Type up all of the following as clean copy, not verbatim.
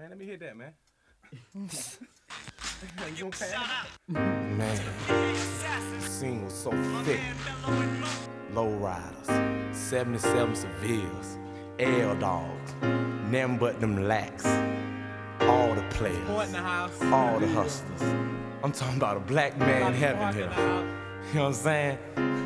Man, let me hit that, man. You okay? Man, the scene was so thick. Lowriders, 77 Sevilles, L dogs, nothing but them lax. All the players, all the hustlers. I'm talking about a black man in heaven here. You know what I'm saying?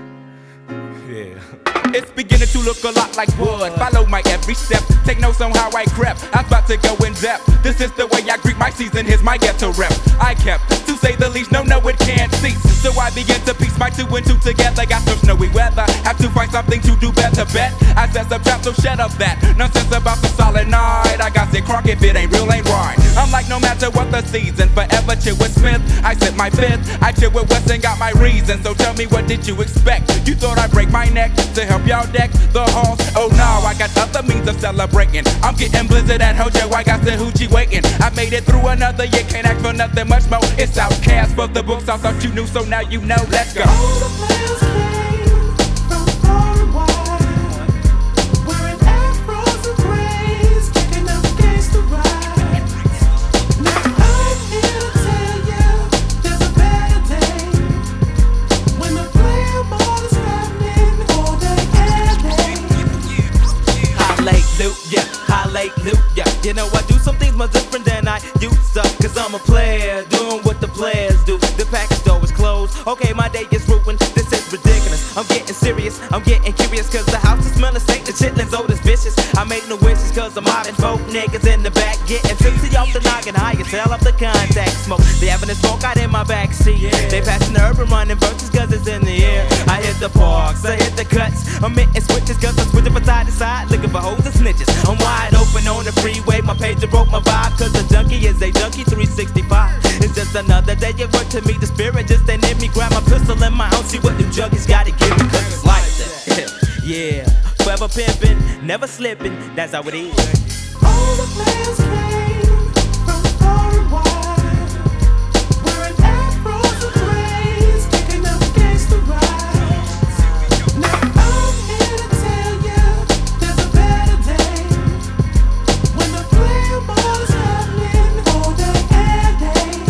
Yeah. It's beginning to look a lot like wood. Follow my every step. Take notes on how I crept. I'm about to go in depth. This is the way I greet my season. Here's my ghetto rep. I kept, to say the least, no, it can't cease. So I begin to piece my 2 and 2 together. Got some snowy weather. Have to find something to do better. Bet I said some trap, so shut up that nonsense about the solid night. I got sick crock if it ain't real, ain't right. I'm like no matter what the season, forever chill with Smith. I said my fifth. I chill with West and got my reason. So tell me, what did you expect? You thought I'd break my neck to help y'all deck the halls? Oh no, I got other means of celebrating. I'm getting blizzard at Hojo, I got the hoochie waiting. I made it through another year, can't ask for nothing much more. It's Outcast for the books, I thought you knew, so now you know. Let's go. All the players came from far and wide, wearing afros and grays, kicking up against the ride. Now I'm here to tell you, there's a better day, when the player ball is happening all day and day. Hallelujah. You know I do some things much different than I used to, cause I'm a player, doing what the players do. The package door is closed, okay, my day is ruined. This is ridiculous, I'm getting serious, I'm getting curious, cause the house is smelling stank, the chitlins old as vicious. I make no wishes cause I'm mobbing folk niggas in the back, getting tipsy off the noggin, high as hell off the contact smoke. They having a smoke out in my backseat, they passing the urban running verses cause it's in the air. I hit the parks, I hit the cuts, I'm hitting switches cause I'm switching from side to side, looking for hoes and snitches. I'm wide open on the freeway, my pager broke my vibe, cause the junkie is a junkie 365. It's just another day at work to meet the spirit, just ain't in me, grab my pistol in my own, see what them junkies gotta give me, cause it's like that. Yeah, forever pimpin', never slippin', that's how it is. All the players came from far and wide, wearing afros and grays, kicking up against the ride. Now I'm here to tell you, there's a better day, when the player ball is happening all day and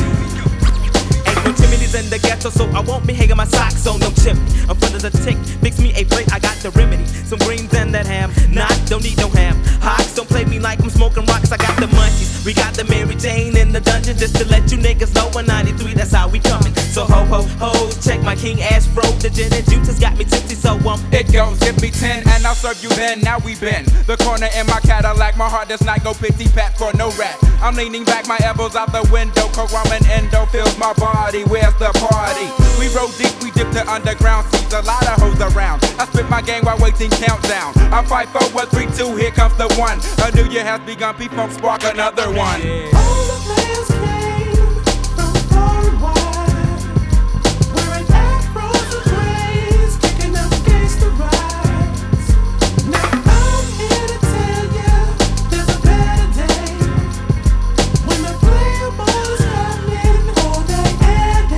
day. Ain't no chimneys in the ghetto, so I won't be hanging my socks on no chimney. I'm full of the tick, fix me a plate, I got the remedy. Some greens and that ham, nah, don't need no ham. Hawks, don't play me like I'm smoking rocks, I got the munchies. We got the Mary Jane in the dungeon, just to let you niggas know, 193, that's how we coming. So ho, ho, ho, check my king ass fro. The gin and juice has got me tipsy, so It goes, give me 10 and I'll serve you then. Now we been the corner in my Cadillac. My heart does not go pity pat for no rat. I'm leaning back, my elbows out the window, cause ramen endo fills my body. Where's the party? We roll deep, we dip to underground seas. A lot of hoes around. I spit my game while waiting countdown. I fight for 1, 3, 2, here comes the one. A new year has begun, people spark another one. All the players came from far and wide, wearing afros and grays, kicking up against the rise. Now I'm here to tell you, there's a better day, when the player ball is happening all day and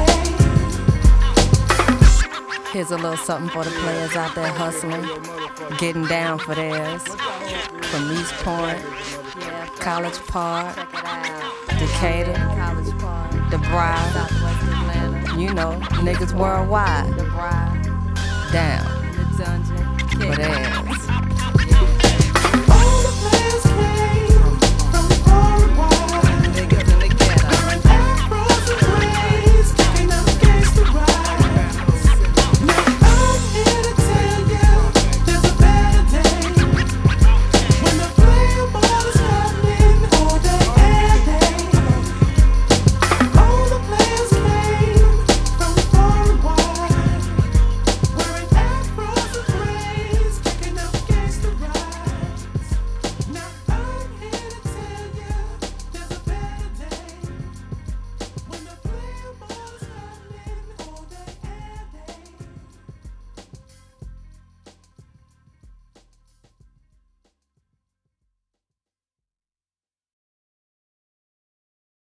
day. Here's a little something for the players out there hustling, getting down for theirs. From East Point, College Park, Decatur, The Bride, you know, niggas worldwide, down for theirs.